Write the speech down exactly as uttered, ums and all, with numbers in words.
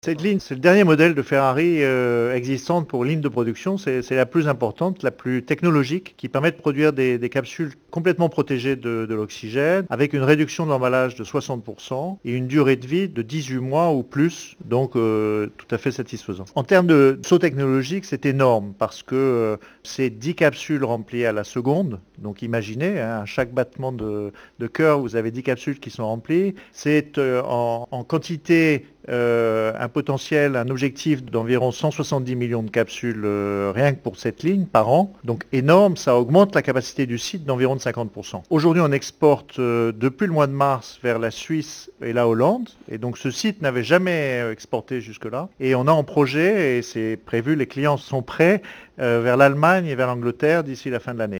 Cette ligne, c'est le dernier modèle de Ferrari euh, existante pour ligne de production. C'est c'est la plus importante, la plus technologique, qui permet de produire des, des capsules complètement protégées de, de l'oxygène, avec une réduction de l'emballage de soixante pour cent et une durée de vie de dix-huit mois ou plus, donc euh, tout à fait satisfaisant. En termes de saut technologique, c'est énorme parce que euh, c'est dix capsules remplies à la seconde. Donc imaginez, hein, à chaque battement de, de cœur, vous avez dix capsules qui sont remplies. C'est euh, en, en quantité euh, un potentiel, un objectif d'environ cent soixante-dix millions de capsules euh, rien que pour cette ligne par an. Donc énorme, ça augmente la capacité du site d'environ de cinquante pour cent. Aujourd'hui, on exporte euh, depuis le mois de mars vers la Suisse et la Hollande. Et donc ce site n'avait jamais exporté jusque-là. Et on a en projet, et c'est prévu, les clients sont prêts, euh, vers l'Allemagne et vers l'Angleterre d'ici la fin de l'année.